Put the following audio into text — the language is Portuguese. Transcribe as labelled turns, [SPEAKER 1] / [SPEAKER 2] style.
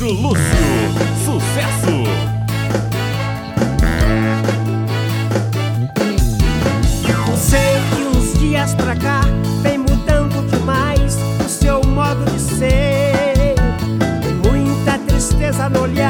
[SPEAKER 1] Pedro Lúcio, sucesso!
[SPEAKER 2] Sei que uns dias pra cá vem mudando demais o seu modo de ser. Tem muita tristeza no olhar